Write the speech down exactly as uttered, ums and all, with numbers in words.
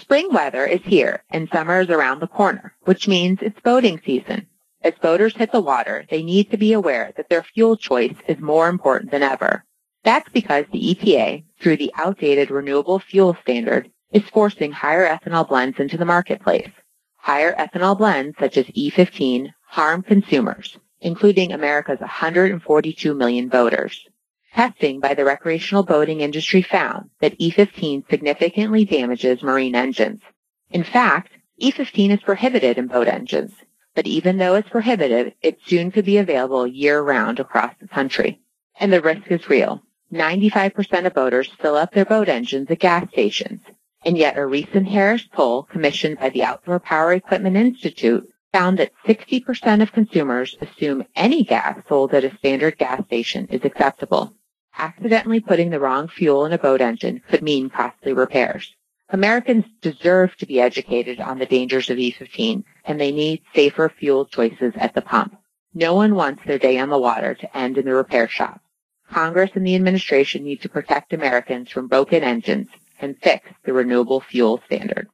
Spring weather is here, and summer is around the corner, which means it's boating season. As boaters hit the water, they need to be aware that their fuel choice is more important than ever. That's because the E P A, through the outdated Renewable Fuel Standard, is forcing higher ethanol blends into the marketplace. Higher ethanol blends, such as E fifteen, harm consumers, including America's one hundred forty-two million boaters. Testing by the recreational boating industry found that E fifteen significantly damages marine engines. In fact, E fifteen is prohibited in boat engines, but even though it's prohibited, it soon could be available year-round across the country. And the risk is real. ninety-five percent of boaters fill up their boat engines at gas stations, and yet a recent Harris poll commissioned by the Outdoor Power Equipment Institute found that sixty percent of consumers assume any gas sold at a standard gas station is acceptable. Accidentally putting the wrong fuel in a boat engine could mean costly repairs. Americans deserve to be educated on the dangers of E fifteen, and they need safer fuel choices at the pump. No one wants their day on the water to end in the repair shop. Congress and the administration need to protect Americans from broken engines and fix the renewable fuel standard.